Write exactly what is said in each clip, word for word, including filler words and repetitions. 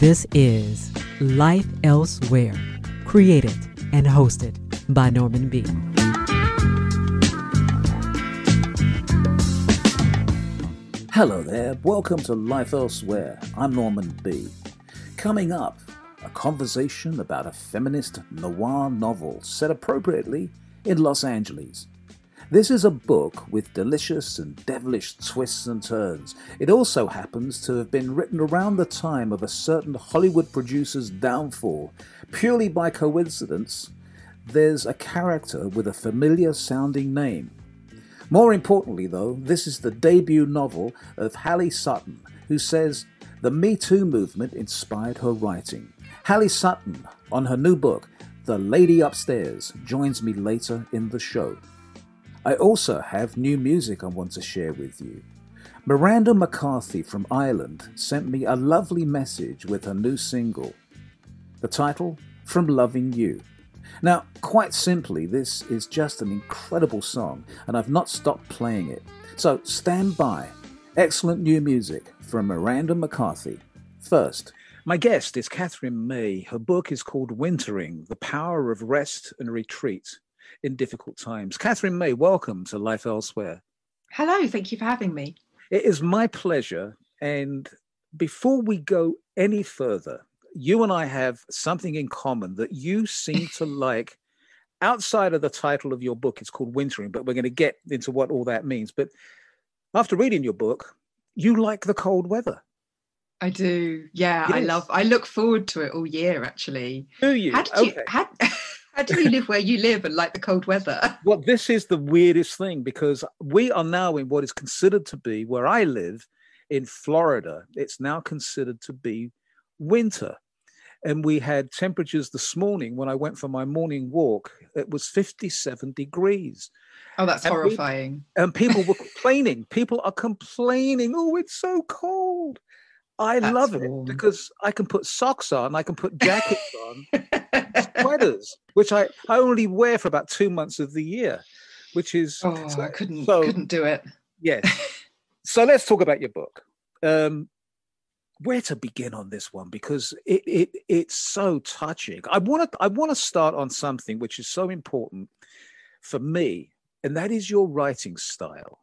This is Life Elsewhere, created and hosted by Norman B. Hello there, welcome to Life Elsewhere. I'm Norman B. Coming up, a conversation about a feminist noir novel set appropriately in Los Angeles. This is a book with delicious and devilish twists and turns. It also happens to have been written around the time of a certain Hollywood producer's downfall. Purely by coincidence, there's a character with a familiar sounding name. More importantly though, this is the debut novel of Hallie Sutton, who says the Me Too movement inspired her writing. Hallie Sutton, on her new book, The Lady Upstairs, joins me later in the show. I also have new music I want to share with you. Miranda McCarthy from Ireland sent me a lovely message with her new single. The title, From Loving You. Now, quite simply, this is just an incredible song, and I've not stopped playing it. So stand by. Excellent new music from Miranda McCarthy. First, my guest is Katherine May. Her book is called Wintering, The Power of Rest and Retreat in Difficult Times. Katherine May, welcome to Life Elsewhere. Hello, thank you for having me. It is my pleasure. And before we go any further, you and I have something in common that you seem to like. Outside of the title of your book, it's called Wintering, but we're going to get into what all that means. But after reading your book, you like the cold weather. I do. Yeah, Yes. I love, I look forward to it all year, actually. Do you? How did Okay. you, how, how do you live where you live and like the cold weather? Well, this is the weirdest thing because we are now in what is considered to be, where I live in Florida, it's now considered to be winter. And we had temperatures this morning when I went for my morning walk, it was fifty-seven degrees. Oh, that's and horrifying. We, and people were complaining. People are complaining. Oh, it's so cold. I That's love warm. it because I can put socks on, I can put jackets on, sweaters, which I, I only wear for about two months of the year, which is... Oh, so, I couldn't, so, couldn't do it. Yes. So let's talk about your book. Um, where to begin on this one? Because it, it it's so touching. I want to I want to start on something which is so important for me, and that is your writing style.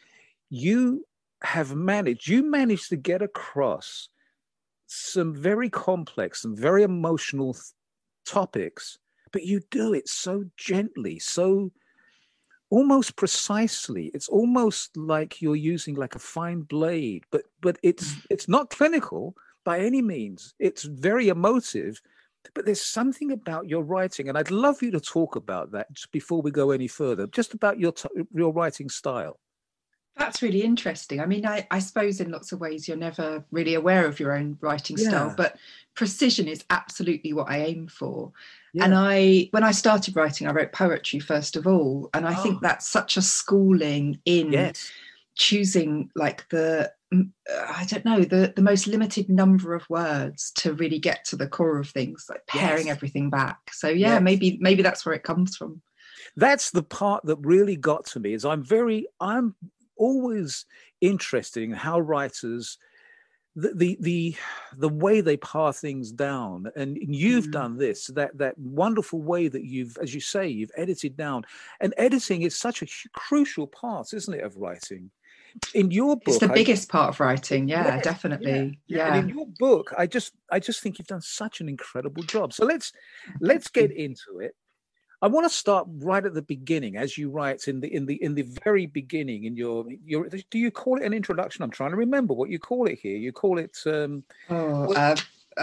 You have managed, you managed to get across some very complex and very emotional th- topics, but you do it so gently, so almost precisely. It's almost like you're using like a fine blade, but but it's it's not clinical by any means. It's very emotive, but there's something about your writing, and I'd love you to talk about that just before we go any further, just about your t- your writing style. That's really interesting. I mean, I, I suppose in lots of ways you're never really aware of your own writing Yeah. style, but precision is absolutely what I aim for. Yeah. And I, when I started writing, I wrote poetry first of all. And I Oh. think that's such a schooling in Yes. choosing like the, mm, uh, I don't know, the, the most limited number of words to really get to the core of things, like paring Yes. everything back. So yeah, Yes. maybe, maybe that's where it comes from. That's the part that really got to me. Is I'm very, I'm always interested in how writers, the the the, the way they pare things down, and you've Mm. done this, that that wonderful way that you've, as you say, you've edited down. And editing is such a hu- crucial part, isn't it, of writing? In your book, It's the I- biggest part of writing. Yeah, Yes, definitely. yeah. Yeah. And in your book, I just I just think you've done such an incredible job. So let's let's get into it. I want to start right at the beginning, as you write in the in the in the very beginning in your your. Do you call it an introduction? I'm trying to remember what you call it here. You call it. Um, Oh, Well-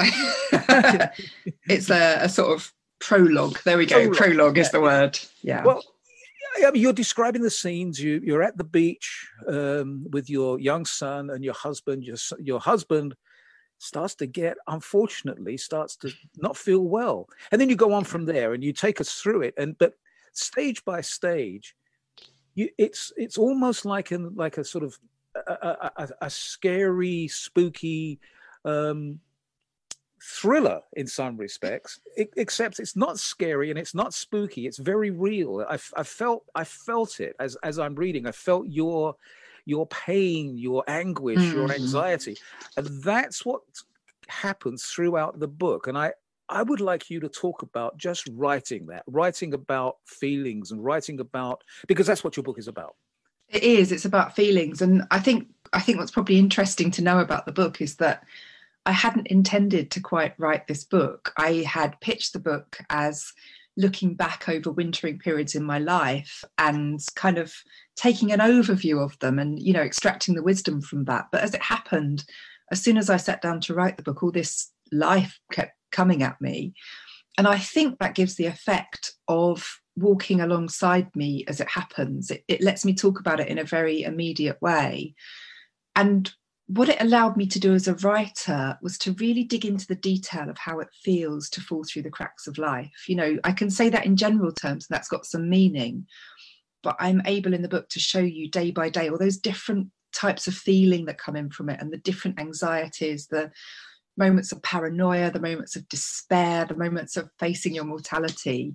uh, it's a, a sort of prologue. There we go. Prologue, Prologue is yeah, the word. Yeah. well, I mean, you're describing the scenes. You you're at the beach um, with your young son and your husband. Your s- your husband starts to get, unfortunately, starts to not feel well, and then you go on from there, and you take us through it. And but stage by stage, you it's it's almost like in like a sort of a, a, a, a scary, spooky um, thriller in some respects, e- except it's not scary and it's not spooky. It's very real. I, f- I felt I felt it as as I'm reading. I felt your your pain, your anguish, your Mm. anxiety, and that's what happens throughout the book. And I, I would like you to talk about just writing that, writing about feelings and writing about, because that's what your book is about. It is, it's about feelings. And I think, I think what's probably interesting to know about the book is that I hadn't intended to quite write this book. I had pitched the book as looking back over wintering periods in my life and kind of taking an overview of them and, you know, extracting the wisdom from that. But as it happened, as soon as I sat down to write the book, all this life kept coming at me. And I think that gives the effect of walking alongside me as it happens. It, it lets me talk about it in a very immediate way. And what it allowed me to do as a writer was to really dig into the detail of how it feels to fall through the cracks of life. You know, I can say that in general terms, and that's got some meaning, but I'm able in the book to show you day by day all those different types of feeling that come in from it, and the different anxieties, the moments of paranoia, the moments of despair, the moments of facing your mortality.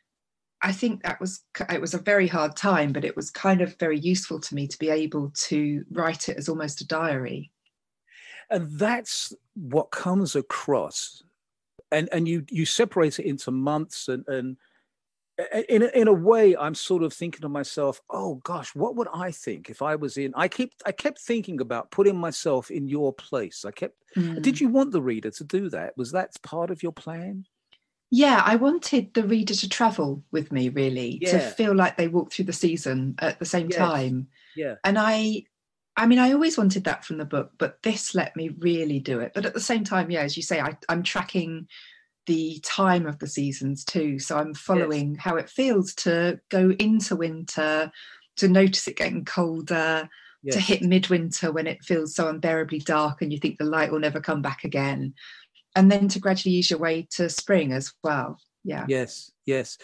I think that was, it was a very hard time, but it was kind of very useful to me to be able to write it as almost a diary. And that's what comes across. And and you you separate it into months, and, and in, a, in a way, I'm sort of thinking to myself, oh gosh, what would I think if I was in, I keep I kept thinking about putting myself in your place. I kept, mm. Did you want the reader to do that? Was that part of your plan? Yeah, I wanted the reader to travel with me, really, yeah. to feel like they walked through the season at the same yes. time. Yeah. And I, I mean, I always wanted that from the book, but this let me really do it. But at the same time, yeah, as you say, I, I'm tracking the time of the seasons too. So I'm following yes. how it feels to go into winter, to notice it getting colder, yes. to hit midwinter when it feels so unbearably dark and you think the light will never come back again. And then to gradually ease your way to spring as well. Yeah. Yes, yes.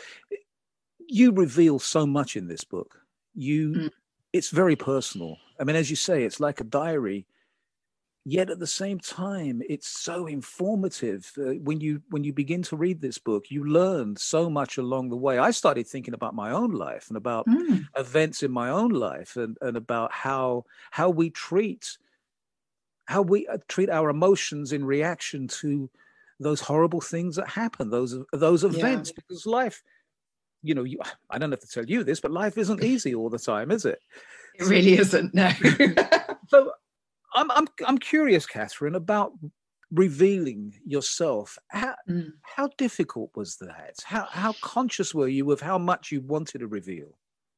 You reveal so much in this book. You, mm. It's very personal. I mean, as you say, it's like a diary. Yet at the same time, it's so informative. Uh, when you when you begin to read this book, you learn so much along the way. I started thinking about my own life and about mm. events in my own life, and, and about how how we treat. how we treat our emotions in reaction to those horrible things that happen, those those events. Yeah. Because life, you know, you, I don't have to tell you this, but life isn't easy all the time, is it? It really isn't, no. So I'm I'm I'm curious, Catherine, about revealing yourself. How mm. how difficult was that? How how conscious were you of how much you wanted to reveal?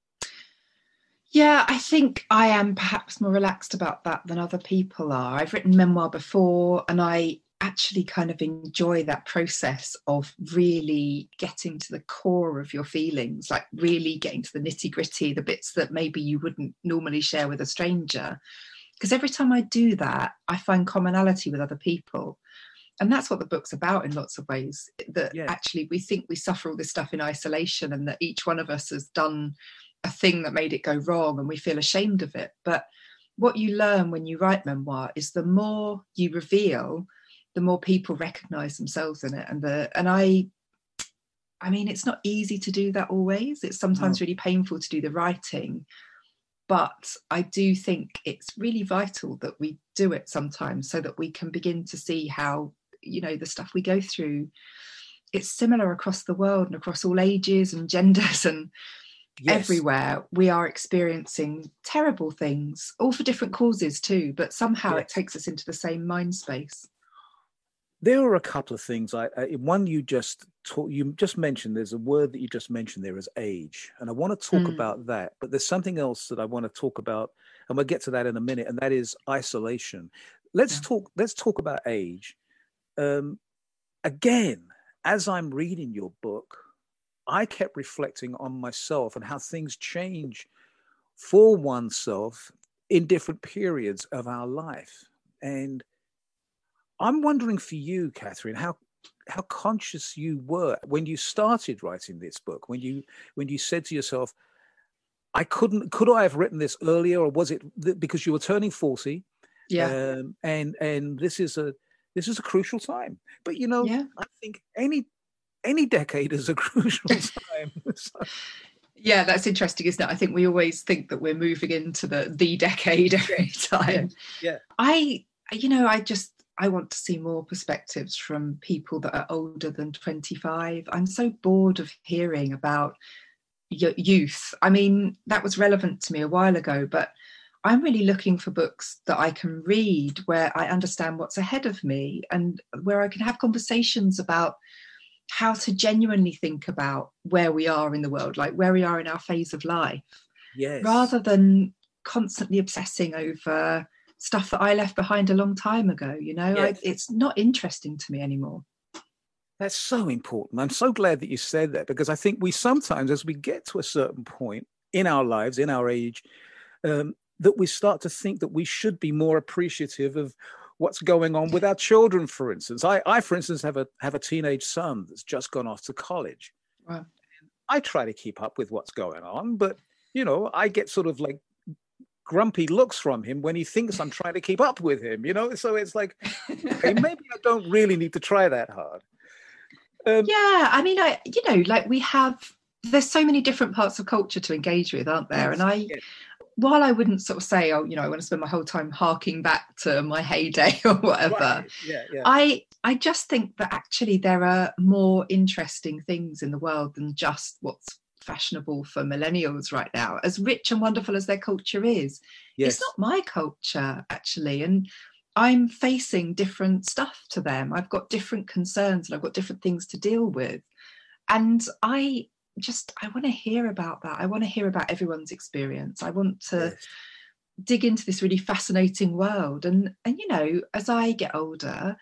Yeah, I think I am perhaps more relaxed about that than other people are. I've written memoir before, and I actually kind of enjoy that process of really getting to the core of your feelings, like really getting to the nitty gritty, the bits that maybe you wouldn't normally share with a stranger. Because every time I do that, I find commonality with other people. And that's what the book's about in lots of ways, that yeah. actually we think we suffer all this stuff in isolation, and that each one of us has done a thing that made it go wrong and we feel ashamed of it. But what you learn when you write memoir is the more you reveal, the more people recognize themselves in it. And the and I I mean, it's not easy to do that always. It's sometimes no. really painful to do the writing, but I do think it's really vital that we do it sometimes, so that we can begin to see how, you know, the stuff we go through, it's similar across the world and across all ages and genders and yes. everywhere. We are experiencing terrible things, all for different causes too, but somehow yes. it takes us into the same mind space. There are a couple of things. I, I one you just talk, you just mentioned. There's a word that you just mentioned there is age, and I want to talk mm. about that. But there's something else that I want to talk about, and we'll get to that in a minute. And that is isolation. Let's yeah. talk. Let's talk about age. Um, again, as I'm reading your book, I kept reflecting on myself and how things change for oneself in different periods of our life. And I'm wondering for you, Catherine, how how conscious you were when you started writing this book, when you when you said to yourself, I couldn't, could I have written this earlier, or was it th- because you were turning forty? Yeah. Um, and and this is a this is a crucial time. But you know, yeah. I think any any decade is a crucial time. So. Yeah, that's interesting, isn't it? I think we always think that we're moving into the the decade every time. Yeah. yeah. I, you know, I just I want to see more perspectives from people that are older than twenty-five. I'm so bored of hearing about y- youth. I mean, that was relevant to me a while ago, but I'm really looking for books that I can read where I understand what's ahead of me and where I can have conversations about how to genuinely think about where we are in the world, like where we are in our phase of life, Yes. rather than constantly obsessing over stuff that I left behind a long time ago. You know, Yes. I, it's not interesting to me anymore. That's so important. I'm so glad that you said that, because I think we sometimes, as we get to a certain point in our lives, in our age, um, that we start to think that we should be more appreciative of what's going on with our children, for instance. I, I for instance, have a have a teenage son that's just gone off to college. Wow. I try to keep up with what's going on, but, you know, I get sort of like grumpy looks from him when he thinks I'm trying to keep up with him, you know? So it's like, okay, maybe I don't really need to try that hard. Um, yeah, I mean, I, you know, like we have, there's so many different parts of culture to engage with, aren't there? yes, And I, yes. while I wouldn't sort of say, oh, you know, I want to spend my whole time harking back to my heyday or whatever, Right. Yeah, yeah. I I just think that actually there are more interesting things in the world than just what's fashionable for millennials right now. As rich and wonderful as their culture is, Yes. it's not my culture, actually. And I'm facing different stuff to them. I've got different concerns and I've got different things to deal with. And I just, I want to hear about that. I want to hear about everyone's experience. I want to Yes. dig into this really fascinating world. And, and, you know, as I get older,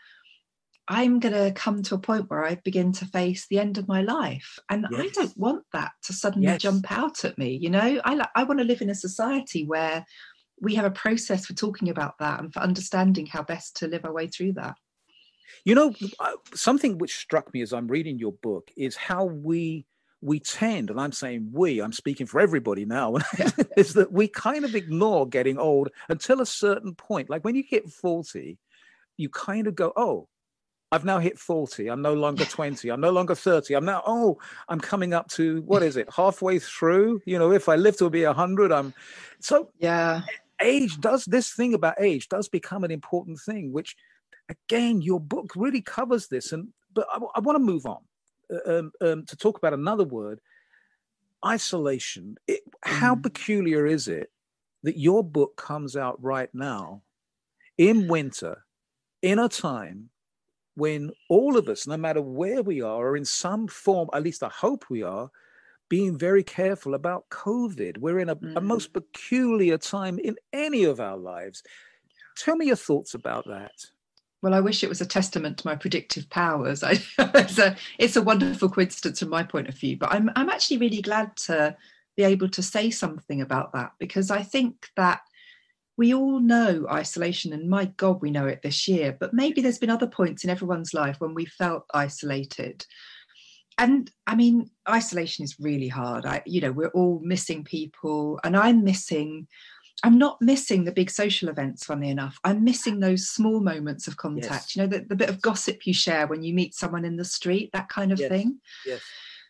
I'm going to come to a point where I begin to face the end of my life. And Yes. I don't want that to suddenly Yes. jump out at me. You know, I, I want to live in a society where we have a process for talking about that and for understanding how best to live our way through that. You know, something which struck me as I'm reading your book is how we we tend, and I'm saying we, I'm speaking for everybody now, is that we kind of ignore getting old until a certain point. Like when you hit forty, you kind of go, oh, I've now hit forty. I'm no longer twenty. I'm no longer thirty. I'm now, oh, I'm coming up to, what is it, halfway through? You know, if I live to be one hundred, I'm, so yeah. Age does, this thing about age does become an important thing, which, again, your book really covers this. And but I, I want to move on um, um, to talk about another word, isolation. It, how Mm. peculiar is it that your book comes out right now in winter, in a time when all of us, no matter where we are, are in some form, at least I hope we are, being very careful about COVID. We're in a, Mm. a most peculiar time in any of our lives. Tell me your thoughts about that. Well, I wish it was a testament to my predictive powers. I, it's, a, it's a wonderful coincidence from my point of view, but I'm, I'm actually really glad to be able to say something about that, because I think that we all know isolation, and my God, we know it this year, but maybe there's been other points in everyone's life when we felt isolated. And I mean, isolation is really hard. I, you know, we're all missing people, and I'm missing, I'm not missing the big social events, funnily enough. I'm missing those small moments of contact, Yes. you know, the, the bit of gossip you share when you meet someone in the street, that kind of Yes. thing. Yes.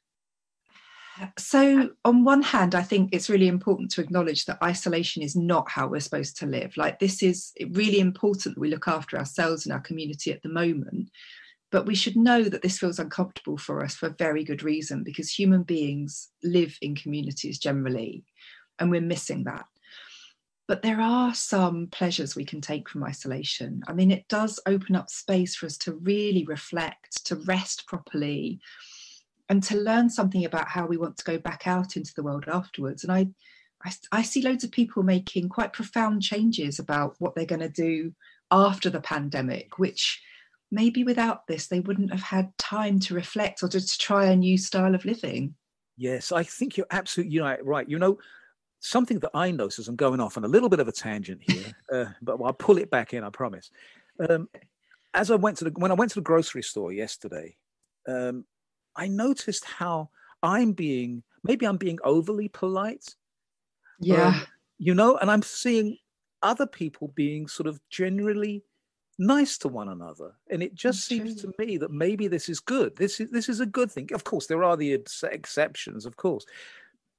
So on one hand, I think it's really important to acknowledge that isolation is not how we're supposed to live. Like, this is really important that we look after ourselves and our community at the moment. But we should know that this feels uncomfortable for us for a very good reason, because human beings live in communities generally, and we're missing that. But there are some pleasures we can take from isolation. I mean, it does open up space for us to really reflect, to rest properly, and to learn something about how we want to go back out into the world afterwards. And I, I, I see loads of people making quite profound changes about what they're going to do after the pandemic, which maybe without this, they wouldn't have had time to reflect or to, to try a new style of living. Yes, I think you're absolutely right. You know, something that I notice, I'm going off on a little bit of a tangent here, uh, but I'll pull it back in, I promise. Um, as I went to the, when I went to the grocery store yesterday, um, I noticed how I'm being, maybe I'm being overly polite. Yeah. Um, you know, and I'm seeing other people being sort of generally nice to one another. And it just That's seems true. to me that maybe this is good. This is, this is a good thing. Of course, there are the ex- exceptions, of course.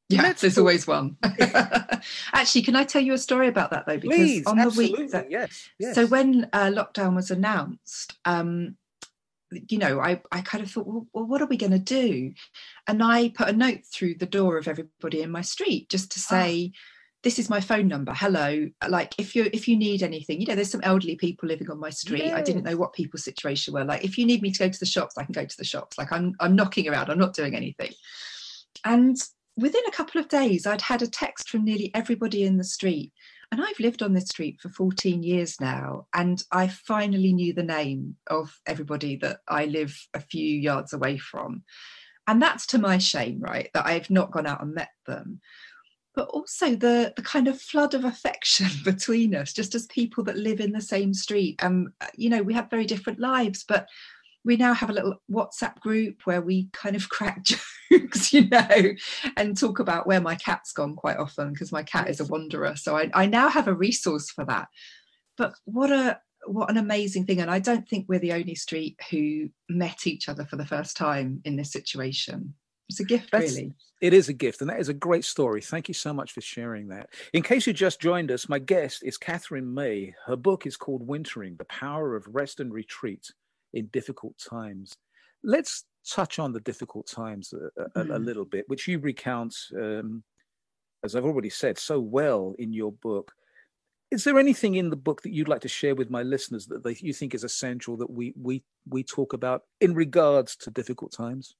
Yeah, Let's there's talk- always one. Actually, can I tell you a story about that though? Because Please, on the absolutely, week that, yes, yes. so when uh, lockdown was announced, um, you know, I, I kind of thought, well, well what are we going to do? And I put a note through the door of everybody in my street just to say, ah. this is my phone number. Hello. Like if you if you need anything, you know, there's some elderly people living on my street. Yes. I didn't know what people's situation were. Like if you need me to go to the shops, I can go to the shops. Like I'm I'm knocking around. I'm not doing anything. And within a couple of days, I'd had a text from nearly everybody in the street. And I've lived on this street for fourteen years now. And I finally knew the name of everybody that I live a few yards away from. And that's to my shame, right? That I've not gone out and met them. But also the, the kind of flood of affection between us, just as people that live in the same street. Um, you know, we have very different lives, but we now have a little WhatsApp group where we kind of crack jokes, you know, and talk about where my cat's gone quite often, because my cat yes. is a wanderer. So I, I now have a resource for that. But what a what an amazing thing. And I don't think we're the only street who met each other for the first time in this situation. It's a gift, That's, really. It is a gift, and that is a great story. Thank you so much for sharing that. In case you just joined us, my guest is Katherine May. Her book is called Wintering, The Power of Rest and Retreat in Difficult Times. Let's touch on the difficult times a, a, mm. a little bit, which you recount, um, as I've already said, so well in your book. Is there anything in the book that you'd like to share with my listeners that they, you think is essential that we we we talk about in regards to difficult times?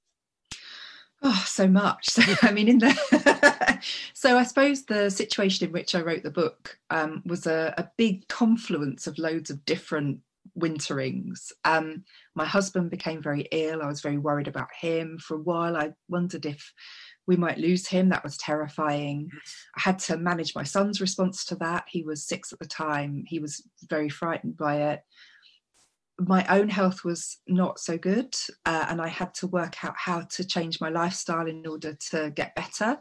Oh, so much. So, I mean, in the so I suppose the situation in which I wrote the book um, was a, a big confluence of loads of different winterings. Um, my husband became very ill. I was very worried about him. For a while, I wondered if we might lose him. That was terrifying. I had to manage my son's response to that. He was six at the time. He was very frightened by it. My own health was not so good, uh, and I had to work out how to change my lifestyle in order to get better.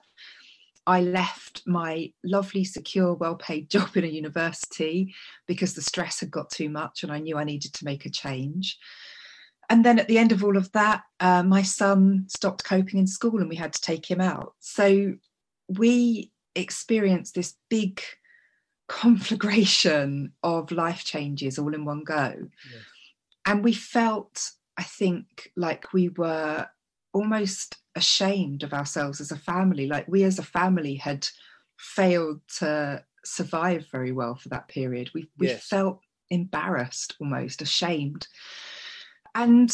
I left my lovely, secure, well-paid job in a university because the stress had got too much and I knew I needed to make a change. And then at the end of all of that, uh, my son stopped coping in school and we had to take him out. So we experienced this big conflagration of life changes all in one go. Yes. And we felt, I think, like we were almost ashamed of ourselves as a family. Like we as a family had failed to survive very well for that period. We, we yes. felt embarrassed, almost ashamed. And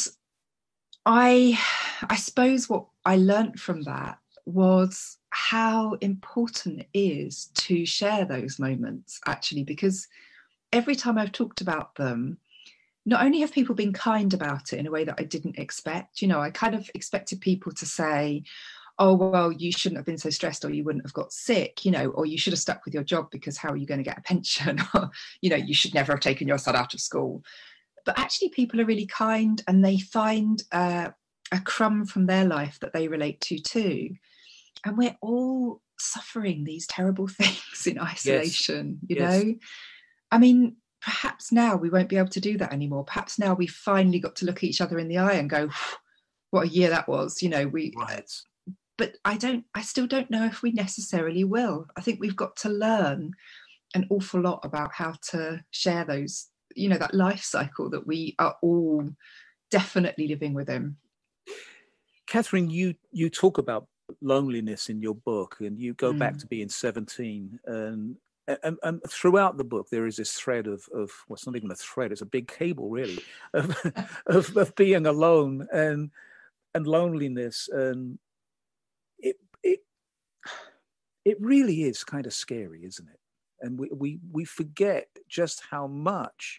I, I suppose what I learned from that was how important it is to share those moments, actually, because every time I've talked about them, not only have people been kind about it in a way that I didn't expect, you know, I kind of expected people to say, oh, well, you shouldn't have been so stressed or you wouldn't have got sick, you know, or you should have stuck with your job because how are you going to get a pension? Or, you know, you should never have taken your son out of school. But actually people are really kind and they find uh, a crumb from their life that they relate to too. And we're all suffering these terrible things in isolation, yes. you yes. know? I mean, perhaps now we won't be able to do that anymore. Perhaps now we finally got to look at each other in the eye and go, what a year that was, you know, we, right. but I don't, I still don't know if we necessarily will. I think we've got to learn an awful lot about how to share those, you know, that life cycle that we are all definitely living within. Katherine, you, you talk about loneliness in your book and you go mm. back to being seventeen and And, and throughout the book, there is this thread of, of well, it's not even a thread, it's a big cable, really, of, of, of being alone and and loneliness. And it, it, it really is kind of scary, isn't it? And we, we, we forget just how much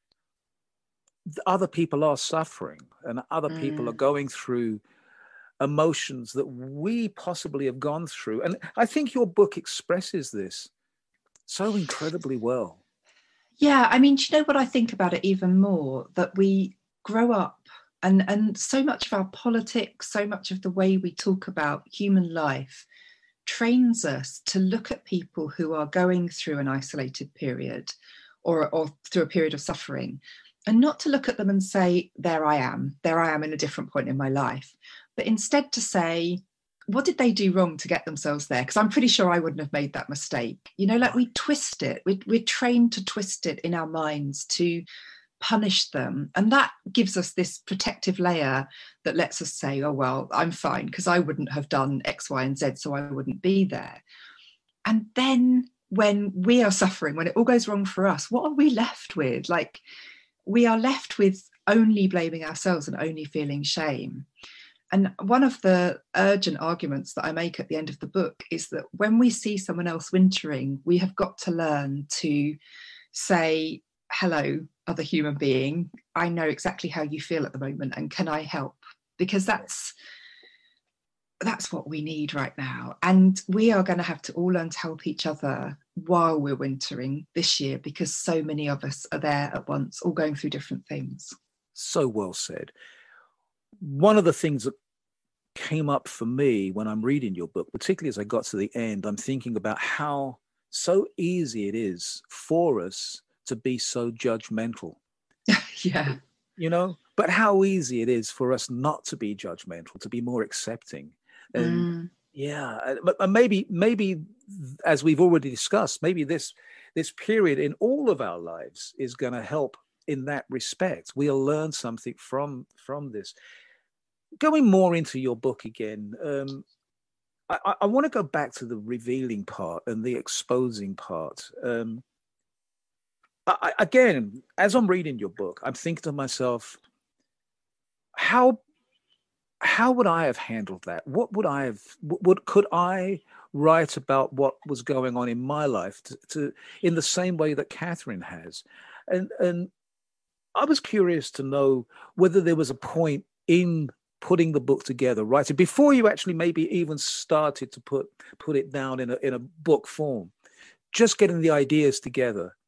other people are suffering and other mm. people are going through emotions that we possibly have gone through. And I think your book expresses this so incredibly well. Yeah, I mean, do you know what I think about it even more? That we grow up and, and so much of our politics, so much of the way we talk about human life trains us to look at people who are going through an isolated period or, or through a period of suffering and not to look at them and say, there I am, there I am in a different point in my life, but instead to say, what did they do wrong to get themselves there? Because I'm pretty sure I wouldn't have made that mistake. You know, like we twist it. We, we're trained to twist it in our minds to punish them. And that gives us this protective layer that lets us say, oh, well, I'm fine because I wouldn't have done X, Y, and Z, so I wouldn't be there. And then when we are suffering, when it all goes wrong for us, what are we left with? Like, we are left with only blaming ourselves and only feeling shame. And one of the urgent arguments that I make at the end of the book is that when we see someone else wintering, we have got to learn to say, hello, other human being, I know exactly how you feel at the moment, and can I help? Because that's that's what we need right now. And we are going to have to all learn to help each other while we're wintering this year, because so many of us are there at once, all going through different things. So well said. One of the things that came up for me when I'm reading your book, particularly as I got to the end, I'm thinking about how so easy it is for us to be so judgmental. Yeah. You know, but how easy it is for us not to be judgmental, to be more accepting. And mm. yeah, but maybe, maybe as we've already discussed, maybe this, this period in all of our lives is going to help in that respect. We'll learn something from, from this. Going more into your book again, um, I, I want to go back to the revealing part and the exposing part. Um, I, again, as I'm reading your book, I'm thinking to myself, how how would I have handled that? What would I have? What could I write about what was going on in my life to, to in the same way that Catherine has? And and I was curious to know whether there was a point in putting the book together, writing before you actually maybe even started to put put it down in a in a book form, just getting the ideas together.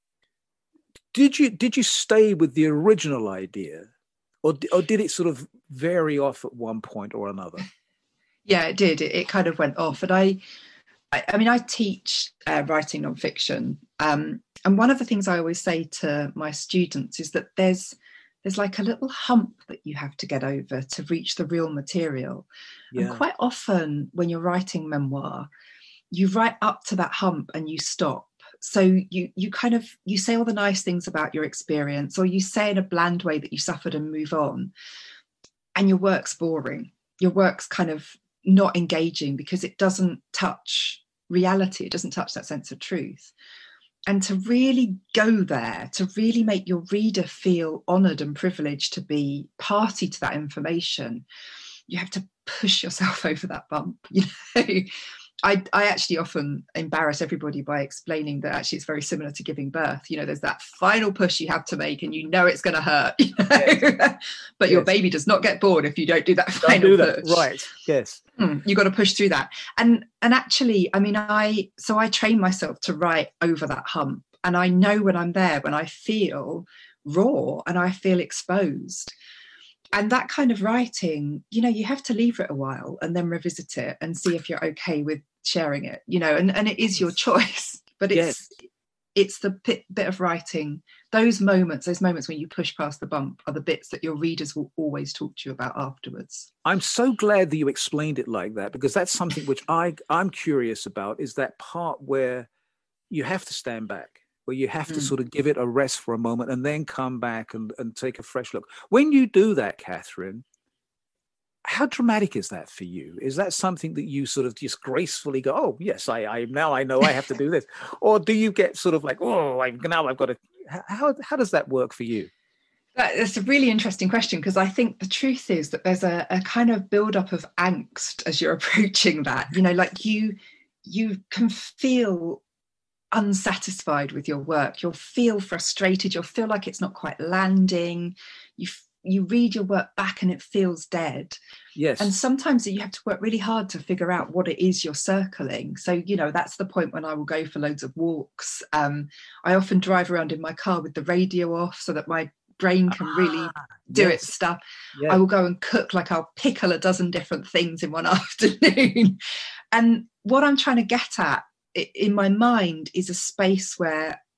Did you did you stay with the original idea, or or did it sort of vary off at one point or another? Yeah, it did. It, it kind of went off. And I, I, I mean, I teach uh, writing nonfiction, um, and one of the things I always say to my students is that there's there's like a little hump that you have to get over to reach the real material. Yeah. And quite often, when you're writing memoir, you write up to that hump and you stop. So you you kind of, you say all the nice things about your experience, or you say in a bland way that you suffered and move on, and your work's boring. Your work's kind of not engaging because it doesn't touch reality. It doesn't touch that sense of truth. And to really go there, to really make your reader feel honoured and privileged to be party to that information, you have to push yourself over that bump, you know. I, I actually often embarrass everybody by explaining that actually it's very similar to giving birth. You know, there's that final push you have to make and you know it's going to hurt, you know? Yes. But yes. Your baby does not get bored if you don't do that don't final do that. Push. Right, yes. Mm, you got to push through that. And and actually, I mean, I so I train myself to write over that hump. And I know when I'm there, when I feel raw and I feel exposed. And that kind of writing, you know, you have to leave it a while and then revisit it and see if you're okay with sharing it, you know, and, and it is your choice, but it's yes. it's the bit, bit of writing, those moments, those moments when you push past the bump are the bits that your readers will always talk to you about afterwards. I'm so glad that you explained it like that, because that's something which I, I'm curious about, is that part where you have to stand back, where you have to mm. sort of give it a rest for a moment and then come back and, and take a fresh look. When you do that, Catherine, how dramatic is that for you? Is that something that you sort of just gracefully go, oh, yes, I, I now I know I have to do this? Or do you get sort of like, oh, I, now I've got to, how, how does that work for you? That's a really interesting question, because I think the truth is that there's a, a kind of buildup of angst as you're approaching that. You know, like you, you can feel unsatisfied with your work. You'll feel frustrated. You'll feel like it's not quite landing. You you read your work back and it feels dead. Yes. And sometimes you have to work really hard to figure out what it is you're circling. So, you know, that's the point when I will go for loads of walks. Um, I often drive around in my car with the radio off so that my brain can really ah, do yes. its stuff. Yes. I will go and cook, like I'll pickle a dozen different things in one afternoon. And what I'm trying to get at in my mind is a space where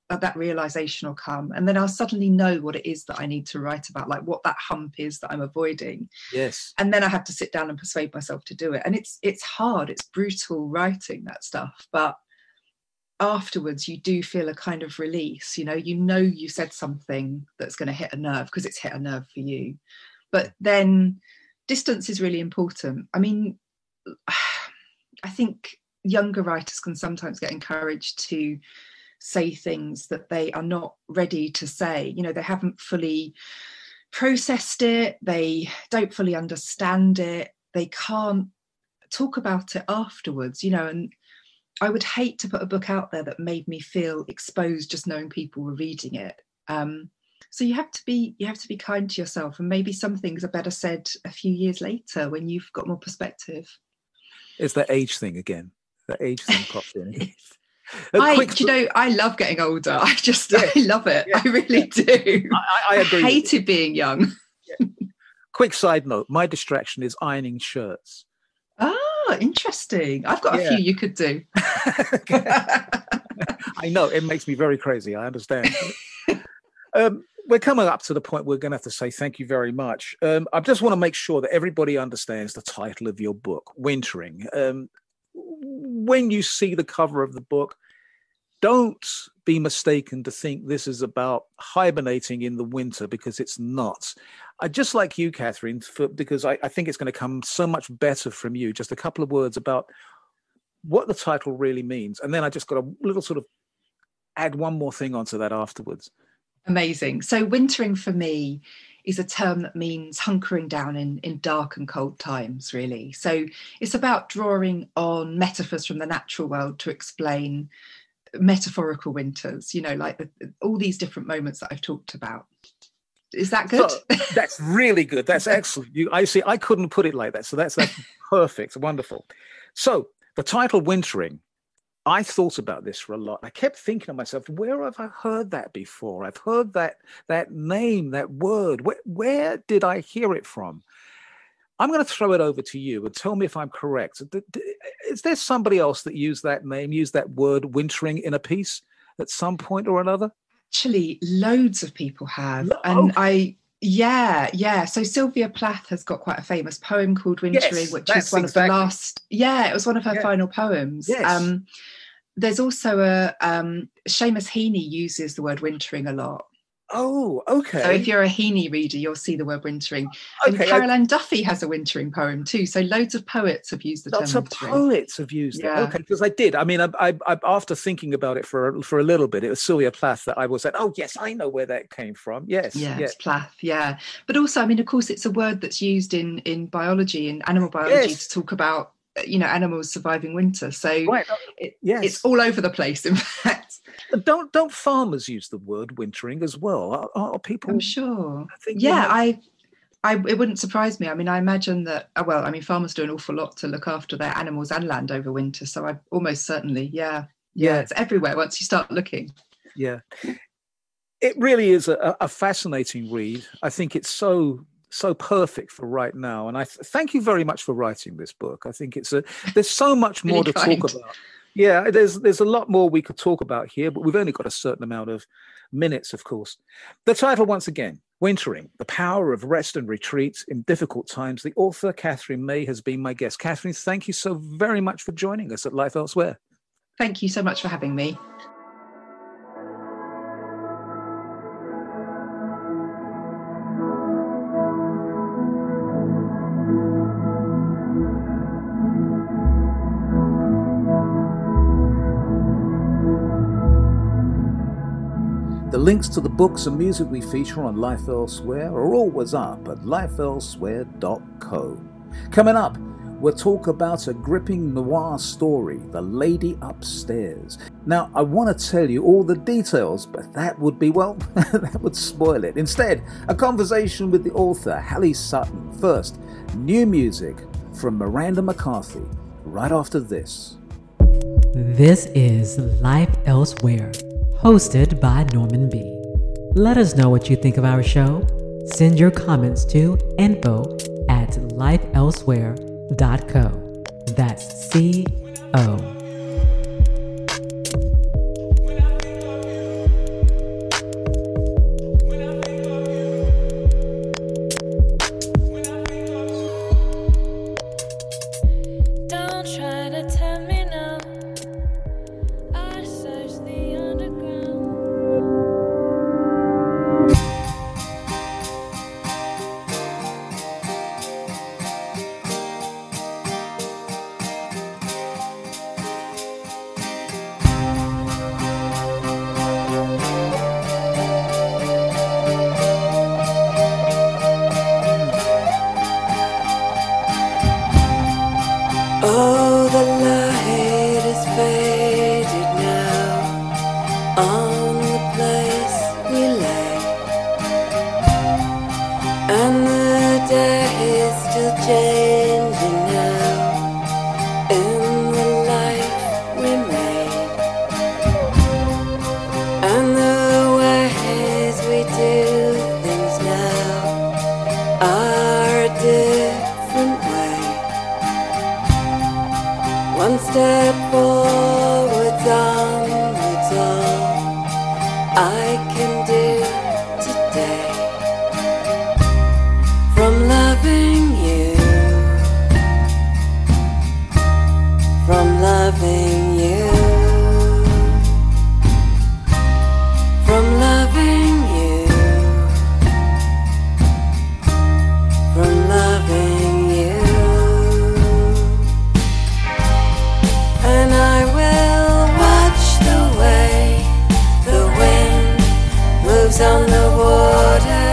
uh, that realization will come, and then I'll suddenly know what it is that I need to write about, like what that hump is that I'm avoiding. Yes. And then I have to sit down and persuade myself to do it. And it's it's hard, it's brutal writing that stuff, but afterwards you do feel a kind of release. You know, you know you said something that's going to hit a nerve because it's hit a nerve for you. But then distance is really important. I mean, I think younger writers can sometimes get encouraged to say things that they are not ready to say. You know, they haven't fully processed it, they don't fully understand it, they can't talk about it afterwards, you know. And I would hate to put a book out there that made me feel exposed just knowing people were reading it. Um, so you have to be you have to be kind to yourself, and maybe some things are better said a few years later when you've got more perspective. It's that age thing again. The age thing pops in. I, quick... do you know, I love getting older. I just, yeah. I love it. Yeah. I really do. I, I agree. I hated being young. Yeah. Quick side note, my distraction is ironing shirts. Ah, interesting. I've got yeah. a few you could do. I know, it makes me very crazy. I understand. um, we're coming up to the point we're going to have to say thank you very much. Um, I just want to make sure that everybody understands the title of your book, Wintering. Um, when you see the cover of the book, don't be mistaken to think this is about hibernating in the winter, because it's not. I just like you, Catherine, for, because I, I think it's going to come so much better from you. Just a couple of words about what the title really means. And then I just got a little sort of add one more thing onto that afterwards. Amazing. So wintering for me is a term that means hunkering down in, in dark and cold times, really. So it's about drawing on metaphors from the natural world to explain metaphorical winters, you know, like the, all these different moments that I've talked about. Is that good? So, that's really good. That's excellent. You, I see, I couldn't put it like that. So that's, that's perfect. Wonderful. So the title Wintering, I thought about this for a lot. I kept thinking to myself, where have I heard that before? I've heard that that name, that word. Where, where did I hear it from? I'm going to throw it over to you and tell me if I'm correct. Is there somebody else that used that name, used that word wintering in a piece at some point or another? Actually, loads of people have. Oh. And I... Yeah, yeah. So Sylvia Plath has got quite a famous poem called Wintering, yes, which is one exactly. of the last. Yeah, it was one of her yeah. final poems. Yes. Um, there's also a um, Seamus Heaney uses the word wintering a lot. Oh, okay. So if you're a Heaney reader, you'll see the word wintering. Okay, and Carol I... Ann Duffy has a wintering poem too. So loads of poets have used the Lots term of wintering. poets have used yeah. it. Okay, because I did. I mean, I, I, I, after thinking about it for, for a little bit, it was Sylvia Plath that I was like, oh, yes, I know where that came from. Yes. Yes, yes. Plath, yeah. But also, I mean, of course, it's a word that's used in, in biology, in animal biology, yes. to talk about, you know, animals surviving winter. So right. it, yes. it's all over the place, in fact. Don't don't farmers use the word wintering as well? Are, are people? I'm sure. I think yeah, I, I. It wouldn't surprise me. I mean, I imagine that. Oh, well, I mean, farmers do an awful lot to look after their animals and land over winter. So I almost certainly, yeah, yeah, yeah. It's everywhere once you start looking. Yeah, it really is a, a fascinating read. I think it's so. so perfect for right now, and I th- thank you very much for writing this book. I think it's a there's so much more really to kind. talk about. Yeah, there's there's a lot more we could talk about here, but we've only got a certain amount of minutes, of course. The title once again, Wintering, the Power of Rest and Retreat in Difficult Times. The author, Catherine May, has been my guest. Catherine, thank you so very much for joining us at Life Elsewhere. Thank you so much for having me. The links to the books and music we feature on Life Elsewhere are always up at life elsewhere dot co. Coming up, we'll talk about a gripping noir story, The Lady Upstairs. Now, I want to tell you all the details, but that would be, well, that would spoil it. Instead, a conversation with the author, Hallie Sutton. First, new music from Miranda McCarthy, right after this. This is Life Elsewhere, hosted by Norman B. Let us know what you think of our show. Send your comments to info at life elsewhere dot co. That's C O. changing now in the life we made, and the ways we do things now are a different way. One step forwards, onwards, all I can do today. From loving you, from loving you, from loving you, from loving you. And I will watch the way the wind moves on the water.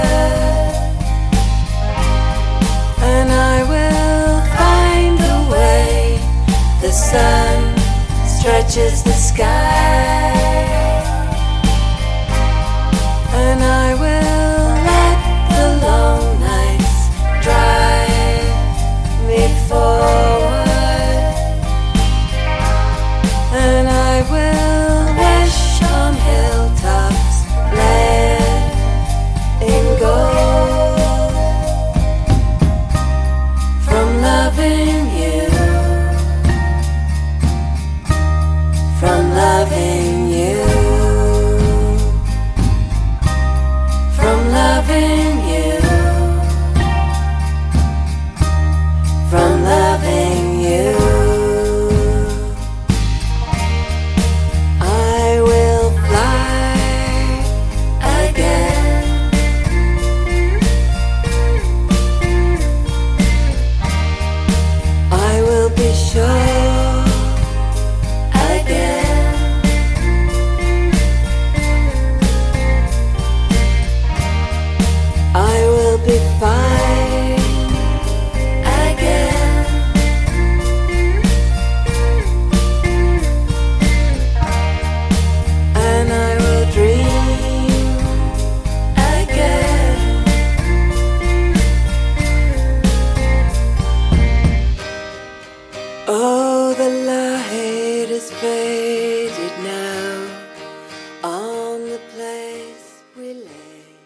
And I will find a way the sun stretches the sky. And I will let the long nights drive me forward. And I will wish on hilltops letting go. From loving you, from loving you, from loving you, from loving you, I will fly again. I will be sure again. I will be fine again. And I will dream again. Oh, the light is faded now on the place we lay.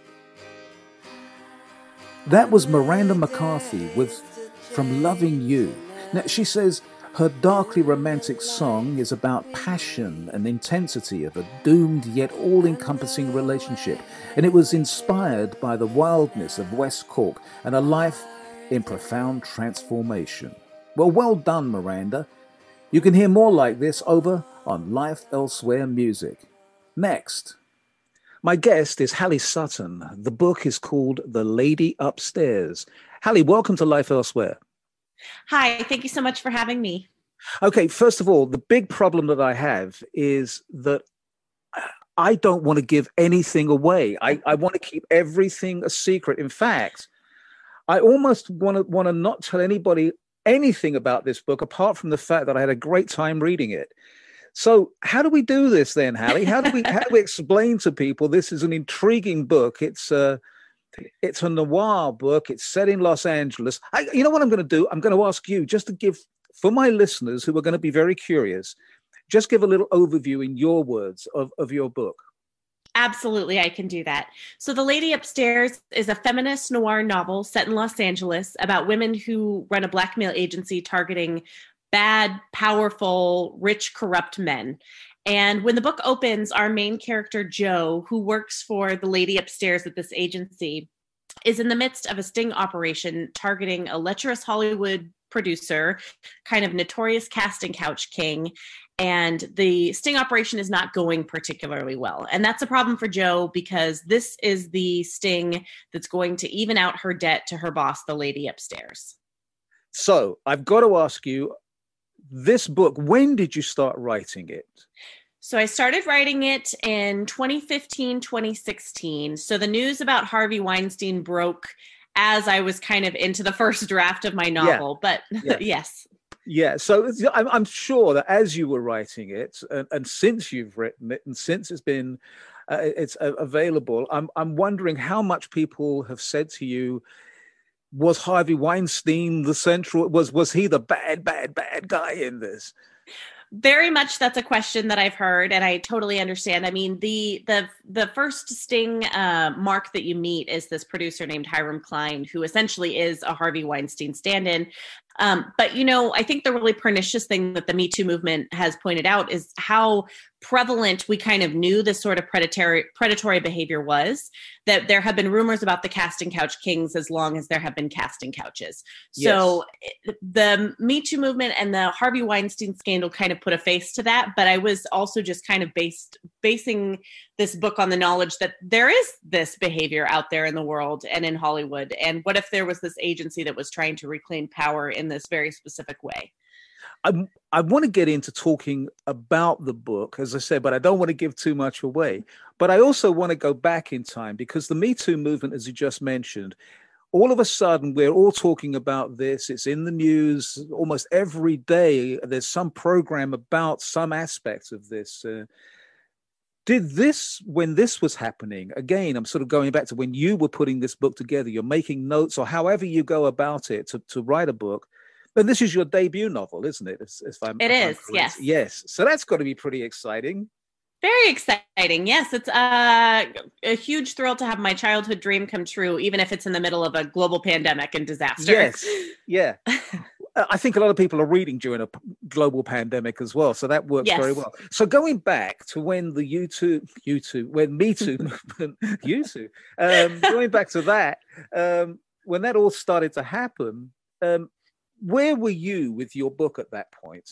That was Miranda McCarthy with From Loving You. Now, she says her darkly romantic song is about passion and intensity of a doomed yet all-encompassing relationship, and it was inspired by the wildness of West Cork and a life in profound transformation. Well, well done, Miranda. You can hear more like this over on Life Elsewhere Music. Next, my guest is Hallie Sutton. The book is called The Lady Upstairs. Hallie, welcome to Life Elsewhere. Hi, thank you so much for having me. Okay, first of all, the big problem that I have is that I don't want to give anything away. I, I want to keep everything a secret. In fact, I almost want to want to not tell anybody anything about this book apart from the fact that I had a great time reading it. So how do we do this then, Hallie? How do we how do we explain to people this is an intriguing book? It's a it's a noir book. It's set in Los Angeles. I, you know what I'm going to do? I'm going to ask you just to give, for my listeners who are going to be very curious, just give a little overview in your words of, of your book. Absolutely, I can do that. So The Lady Upstairs is a feminist noir novel set in Los Angeles about women who run a blackmail agency targeting bad, powerful, rich, corrupt men. And when the book opens, our main character, Jo, who works for the lady upstairs at this agency, is in the midst of a sting operation targeting a lecherous Hollywood producer, kind of notorious casting couch king. And the sting operation is not going particularly well. And that's a problem for Jo because this is the sting that's going to even out her debt to her boss, the lady upstairs. So I've got to ask you, this book, when did you start writing it? So I started writing it in twenty fifteen, twenty sixteen. So the news about Harvey Weinstein broke as I was kind of into the first draft of my novel. Yeah. But yeah. Yes. Yeah. So I'm, I'm sure that as you were writing it, and, and since you've written it, and since it's been uh, it's uh, available, I'm I'm wondering how much people have said to you, was Harvey Weinstein the central, was, was he the bad, bad, bad guy in this? Very much that's a question that I've heard, and I totally understand. I mean, the the the first sting uh, mark that you meet is this producer named Hiram Klein, who essentially is a Harvey Weinstein stand-in. Um, but, you know, I think the really pernicious thing that the Me Too movement has pointed out is how prevalent we kind of knew this sort of predatory predatory behavior was, that there have been rumors about the casting couch kings as long as there have been casting couches. So yes. The Me Too movement and the Harvey Weinstein scandal kind of put a face to that. But I was also just kind of based basing this book on the knowledge that there is this behavior out there in the world and in Hollywood. And what if there was this agency that was trying to reclaim power in this very specific way? I, I want to get into talking about the book, as I said, but I don't want to give too much away. But I also want to go back in time, because the Me Too movement, as you just mentioned, all of a sudden we're all talking about this. It's in the news almost every day. There's some program about some aspects of this. Uh, did this, when this was happening, again, I'm sort of going back to when you were putting this book together, you're making notes or however you go about it to, to write a book. And this is your debut novel, isn't it? If, if I'm, it if is, I'm yes. Yes. So that's got to be pretty exciting. Very exciting. Yes, it's uh, a huge thrill to have my childhood dream come true, even if it's in the middle of a global pandemic and disaster. Yes. Yeah. I think a lot of people are reading during a global pandemic as well. So that works yes. very well. So going back to when the YouTube, YouTube, when Me Too movement, YouTube, um, going back to that, um, when that all started to happen, um, where were you with your book at that point?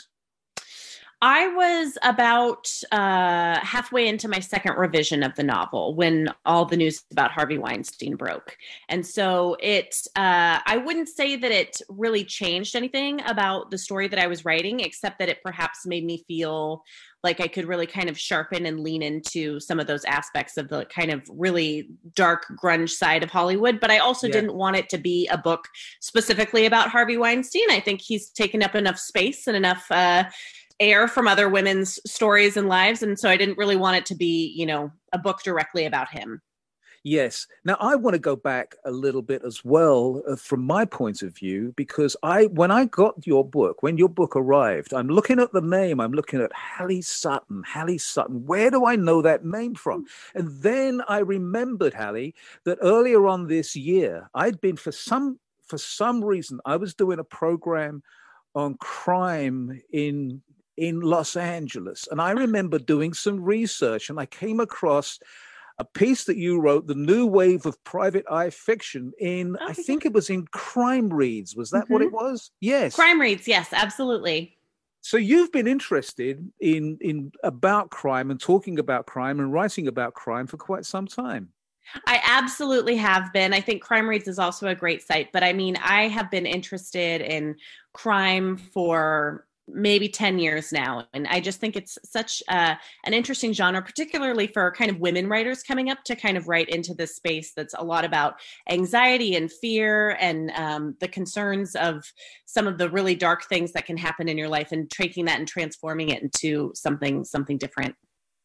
I was about uh, halfway into my second revision of the novel when all the news about Harvey Weinstein broke. And so it, uh, I wouldn't say that it really changed anything about the story that I was writing, except that it perhaps made me feel like I could really kind of sharpen and lean into some of those aspects of the kind of really dark grunge side of Hollywood. But I also yeah. didn't want it to be a book specifically about Harvey Weinstein. I think he's taken up enough space and enough uh, air from other women's stories and lives. And so I didn't really want it to be, you know, a book directly about him. Yes. Now, I want to go back a little bit as well uh, from my point of view, because I, when I got your book, when your book arrived, I'm looking at the name, I'm looking at Hallie Sutton, Hallie Sutton. Where do I know that name from? And then I remembered, Hallie, that earlier on this year, I'd been for some, for some reason, I was doing a program on crime in in Los Angeles. And I remember doing some research, and I came across a piece that you wrote, The New Wave of Private Eye Fiction, in, oh, I think yeah. it was in Crime Reads. Was that mm-hmm. what it was? Yes. Crime Reads, yes, absolutely. So you've been interested in, in about crime and talking about crime and writing about crime for quite some time. I absolutely have been. I think Crime Reads is also a great site, but I mean, I have been interested in crime for maybe ten years now. And I just think it's such uh, an interesting genre, particularly for kind of women writers coming up to kind of write into this space that's a lot about anxiety and fear and um, the concerns of some of the really dark things that can happen in your life and taking that and transforming it into something, something different.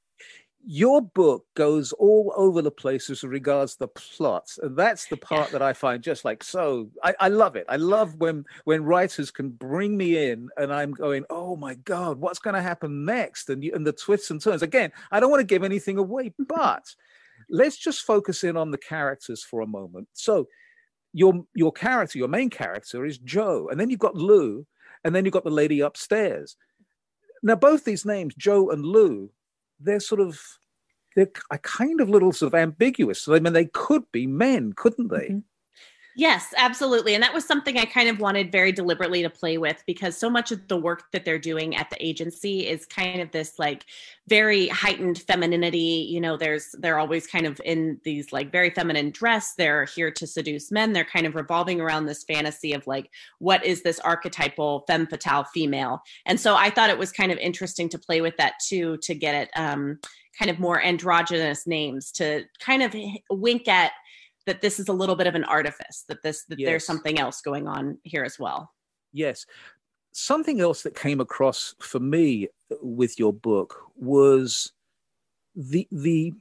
Your book goes all over the place as regards the plot. And that's the part yeah. that I find just like, so I, I love it. I love when, when writers can bring me in and I'm going, oh my God, what's going to happen next? And, you, and the twists and turns. Again, I don't want to give anything away, but let's just focus in on the characters for a moment. So your, your character, your main character is Joe. And then you've got Lou, and then you've got the lady upstairs. Now, both these names, Joe and Lou, they're sort of, they're kind of little sort of ambiguous. So, I mean, they could be men, couldn't they? Mm-hmm. Yes, absolutely. And that was something I kind of wanted very deliberately to play with, because so much of the work that they're doing at the agency is kind of this like very heightened femininity. You know, there's, they're always kind of in these like very feminine dress. They're here to seduce men. They're kind of revolving around this fantasy of like, what is this archetypal femme fatale female? And so I thought it was kind of interesting to play with that too, to get it um, kind of more androgynous names, to kind of wink at that this is a little bit of an artifice, that this that yes. there's something else going on here as well. Yes. Something else that came across for me with your book was the the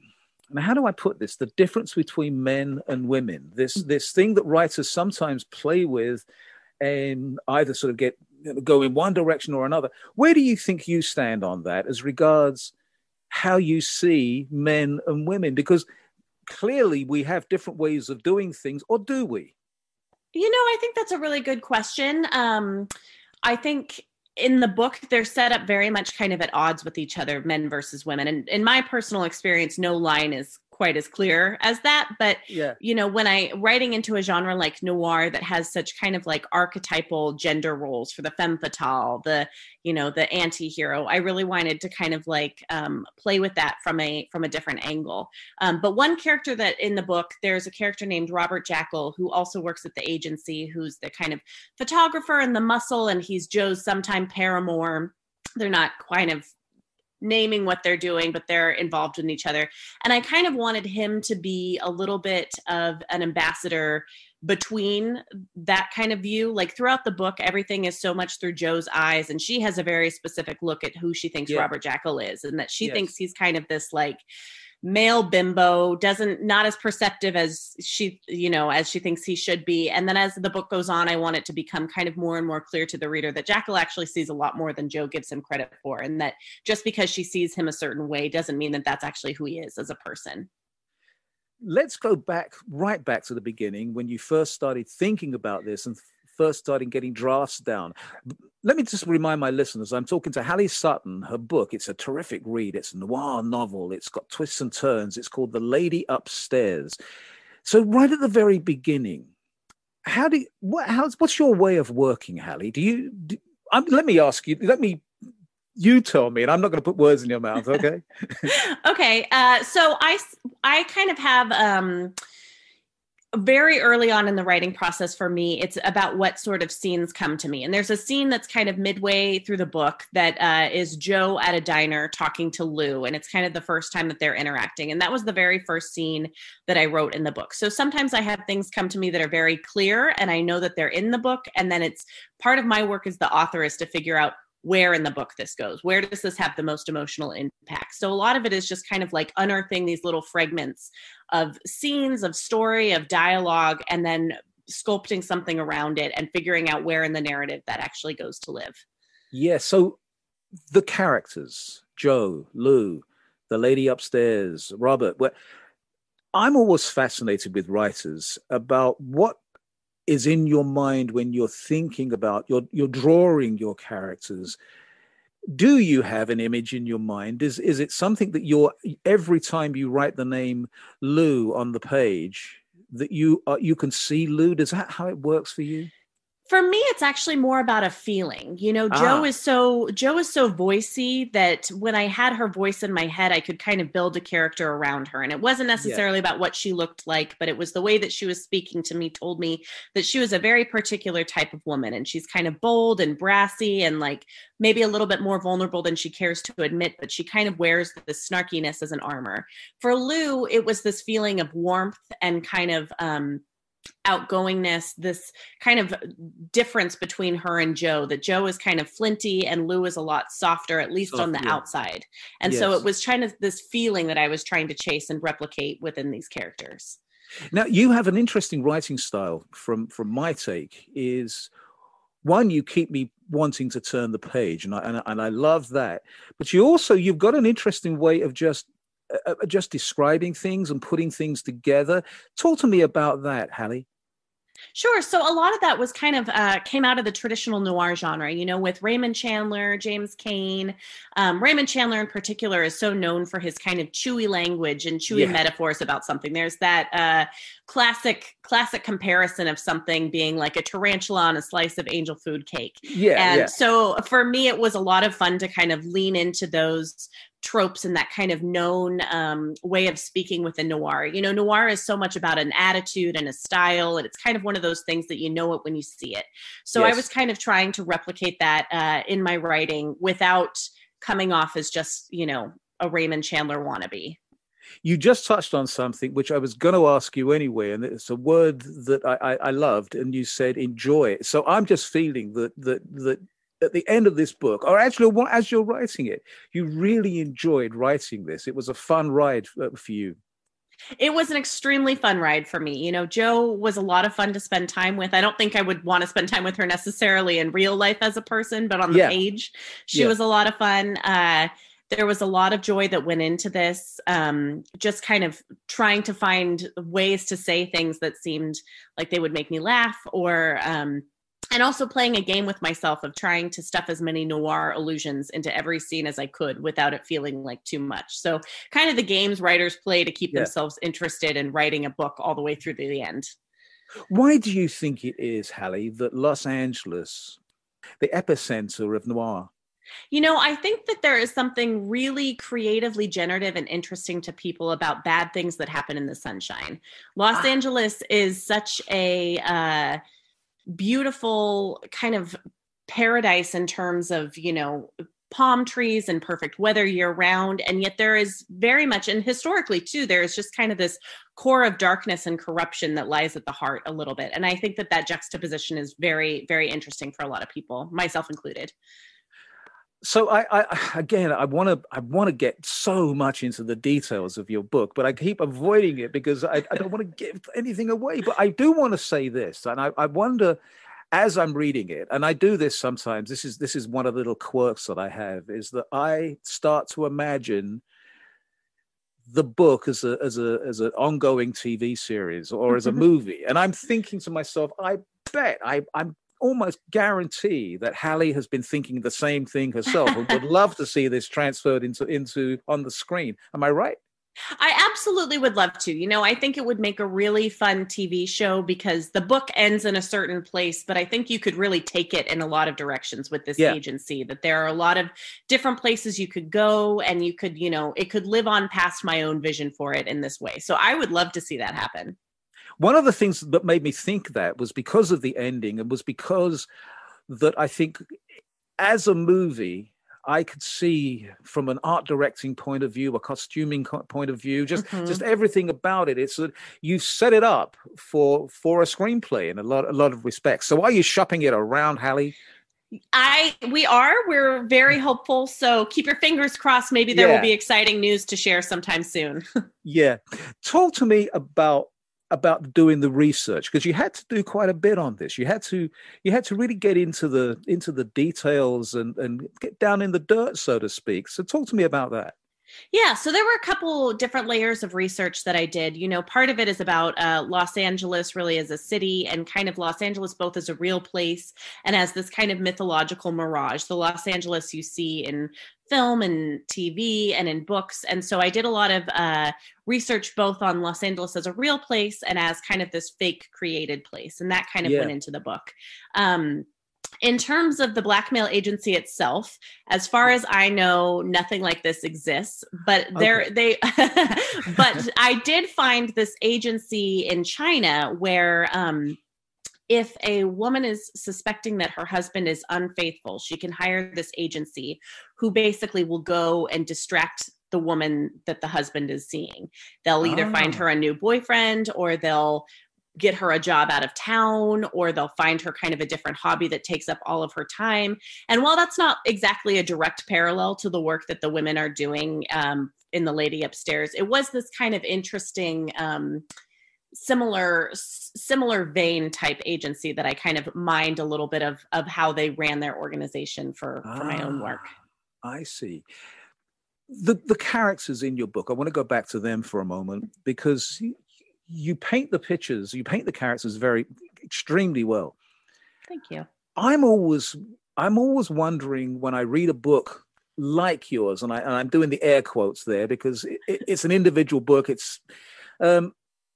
and how do I put this? The difference between men and women. This this thing that writers sometimes play with, and either sort of get you know, go in one direction or another. Where do you think you stand on that as regards how you see men and women? Because clearly we have different ways of doing things, or do we? You know, I think that's a really good question. Um, I think in the book, they're set up very much kind of at odds with each other, men versus women. And in my personal experience, no line is quite as clear as that. But, yeah. you know, when I writing into a genre like noir that has such kind of like archetypal gender roles for the femme fatale, the, you know, the anti-hero, I really wanted to kind of like um, play with that from a from a different angle. Um, but one character that in the book, there's a character named Robert Jackal, who also works at the agency, who's the kind of photographer and the muscle, and he's Joe's sometime paramour. They're not kind of naming what they're doing, but they're involved in each other. And I kind of wanted him to be a little bit of an ambassador between that kind of view. Like throughout the book, everything is so much through Joe's eyes, and she has a very specific look at who she thinks yeah. Robert Jackal is, and that she yes. thinks he's kind of this like male bimbo, doesn't not as perceptive as she, you know, as she thinks he should be. And then as the book goes on, I want it to become kind of more and more clear to the reader that Jackal actually sees a lot more than Joe gives him credit for, and that just because she sees him a certain way doesn't mean that that's actually who he is as a person. Let's go back, right back to the beginning, when you first started thinking about this and first started getting drafts down. Let me just remind my listeners, I'm talking to Hallie Sutton. Her book, it's a terrific read. It's a noir novel. It's got twists and turns. It's called The Lady Upstairs. So right at the very beginning, how do you, what, how's, what's your way of working, Hallie? Do you, do, um, let me ask you, let me, you tell me, and I'm not going to put words in your mouth, okay? okay. Uh, so I, I kind of have, um, very early on in the writing process for me, it's about what sort of scenes come to me. And there's a scene that's kind of midway through the book that uh, is Joe at a diner talking to Lou. And it's kind of the first time that they're interacting. And that was the very first scene that I wrote in the book. So sometimes I have things come to me that are very clear and I know that they're in the book. And then it's part of my work as the author is to figure out where in the book this goes. Where does this have the most emotional impact? So a lot of it is just kind of like unearthing these little fragments of scenes, of story, of dialogue, and then sculpting something around it and figuring out where in the narrative that actually goes to live. Yeah, so the characters, Joe, Lou, the lady upstairs, Robert, where I'm always fascinated with writers about what is in your mind when you're thinking about, you're, you're drawing your characters. Do you have an image in your mind? Is, is it something that you're, every time you write the name Lou on the page, that you uh, you can see Lou? Is that how it works for you? For me, it's actually more about a feeling. You know, Ah. Joe is so Joe is so voicey that when I had her voice in my head, I could kind of build a character around her. And it wasn't necessarily yeah. about what she looked like, but it was the way that she was speaking to me told me that she was a very particular type of woman. And she's kind of bold and brassy and like maybe a little bit more vulnerable than she cares to admit, but she kind of wears this snarkiness as an armor. For Lou, it was this feeling of warmth and kind of um, outgoingness, this kind of difference between her and Joe, that Joe is kind of flinty and Lou is a lot softer, at least Soft, on the yeah. outside. And yes. so it was trying to, this feeling that I was trying to chase and replicate within these characters. Now, you have an interesting writing style from, from my take is, one, you keep me wanting to turn the page, and I, and, and I love that. But you also, you've got an interesting way of just Uh, just describing things and putting things together. Talk to me about that, Hallie. Sure. So a lot of that was kind of uh, came out of the traditional noir genre, you know, with Raymond Chandler, James Cain. Um, Raymond Chandler in particular is so known for his kind of chewy language and chewy yeah. metaphors about something. There's that uh, classic classic comparison of something being like a tarantula on a slice of angel food cake. Yeah. And yeah. so for me, it was a lot of fun to kind of lean into those tropes and that kind of known um, way of speaking within noir. You know, noir is so much about an attitude and a style, and it's kind of one of those things that you know it when you see it. So yes. I was kind of trying to replicate that uh, in my writing without coming off as just, you know, a Raymond Chandler wannabe. You just touched on something which I was going to ask you anyway, and it's a word that I, I, I loved, and you said enjoy. So I'm just feeling that that that at the end of this book, or actually as you're writing it, you really enjoyed writing this. It was a fun ride for you. It was an extremely fun ride for me. You know, Jo was a lot of fun to spend time with. I don't think I would want to spend time with her necessarily in real life as a person, but on the Yeah. page, she Yeah. was a lot of fun. Uh, there was a lot of joy that went into this, um, just kind of trying to find ways to say things that seemed like they would make me laugh, or um, and also playing a game with myself of trying to stuff as many noir allusions into every scene as I could without it feeling like too much. So kind of the games writers play to keep Yeah. themselves interested in writing a book all the way through to the end. Why do you think it is, Hallie, that Los Angeles, the epicenter of noir? You know, I think that there is something really creatively generative and interesting to people about bad things that happen in the sunshine. Los Ah. Angeles is such a uh, beautiful kind of paradise in terms of, you know, palm trees and perfect weather year round. And yet there is very much, and historically too, there is just kind of this core of darkness and corruption that lies at the heart a little bit. And I think that that juxtaposition is very, very interesting for a lot of people, myself included. So I, I again, I want to, I want to get so much into the details of your book, but I keep avoiding it because I, I don't want to give anything away. But I do want to say this, and I, I wonder, as I'm reading it, and I do this sometimes. This is this is one of the little quirks that I have, is that I start to imagine the book as a as a as an ongoing T V series or as a movie, and I'm thinking to myself, I bet I I'm. almost guarantee that Hallie has been thinking the same thing herself and would love to see this transferred into into on the screen. Am I right? I absolutely would love to. You know, I think it would make a really fun T V show because the book ends in a certain place, but I think you could really take it in a lot of directions with this Yeah. agency, that there are a lot of different places you could go, and you could, you know, it could live on past my own vision for it in this way. So I would love to see that happen. One of the things that made me think that was because of the ending, and was because that I think as a movie, I could see from an art directing point of view, a costuming co- point of view, just Mhm. just everything about it. It's that you've set it up for for a screenplay in a lot a lot of respects. So are you shopping it around, Hallie? I we are we're very hopeful. So keep your fingers crossed. Maybe there Yeah. will be exciting news to share sometime soon. Yeah. Talk to me about about doing the research, because you had to do quite a bit on this. You had to you had to really get into the into the details and and get down in the dirt, so to speak. So talk to me about that. Yeah, so there were a couple different layers of research that I did. You know, part of it is about uh, Los Angeles really as a city, and kind of Los Angeles both as a real place and as this kind of mythological mirage. The Los Angeles you see in film and T V and in books. And so I did a lot of uh, research both on Los Angeles as a real place and as kind of this fake created place. And that kind of Yeah. went into the book. Um, In terms of the blackmail agency itself, as far as I know, nothing like this exists. But there, Okay. they, but I did find this agency in China where, um, if a woman is suspecting that her husband is unfaithful, she can hire this agency who basically will go and distract the woman that the husband is seeing. They'll either Ah. find her a new boyfriend, or they'll get her a job out of town, or they'll find her kind of a different hobby that takes up all of her time. And while that's not exactly a direct parallel to the work that the women are doing um, in The Lady Upstairs, it was this kind of interesting, um, similar similar vein type agency that I kind of mined a little bit of of how they ran their organization for for my own work. Ah, I see. The the characters in your book, I want to go back to them for a moment, because you, you paint the pictures, you paint the characters very extremely well. Thank you. I'm always I'm always wondering when I read a book like yours, and, I, and I'm doing the air quotes there because it, it, it's an individual book. It's um,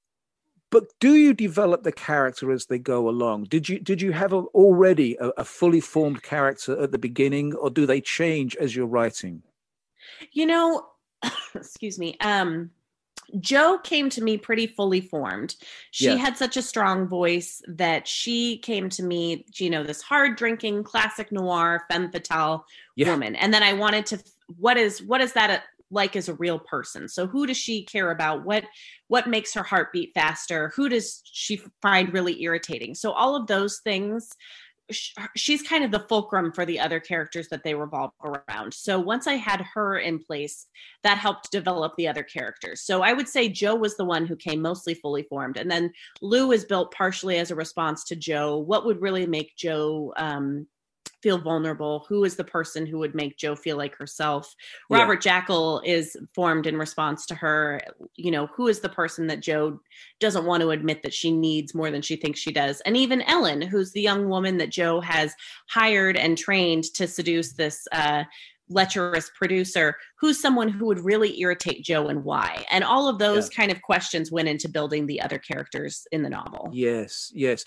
but do you develop the character as they go along? Did you did you have a, already a, a fully formed character at the beginning, or do they change as you're writing? You know, excuse me. Um, Jo came to me pretty fully formed. She Yeah. had such a strong voice that she came to me, you know, this hard drinking, classic noir, femme fatale Yeah. woman. And then I wanted to, what is, what is that like as a real person? So who does she care about? What, what makes her heart beat faster? Who does she find really irritating? So all of those things she's kind of the fulcrum for the other characters that they revolve around. So once I had her in place, that helped develop the other characters. So I would say Jo was the one who came mostly fully formed. And then Lou is built partially as a response to Jo. What would really make Jo um, feel vulnerable? Who is the person who would make Jo feel like herself? Yeah. Robert Jackal is formed in response to her. You know, who is the person that Jo doesn't want to admit that she needs more than she thinks she does? And even Ellen, who's the young woman that Jo has hired and trained to seduce this uh, lecherous producer, who's someone who would really irritate Jo and why? And all of those yeah. kind of questions went into building the other characters in the novel. Yes, yes.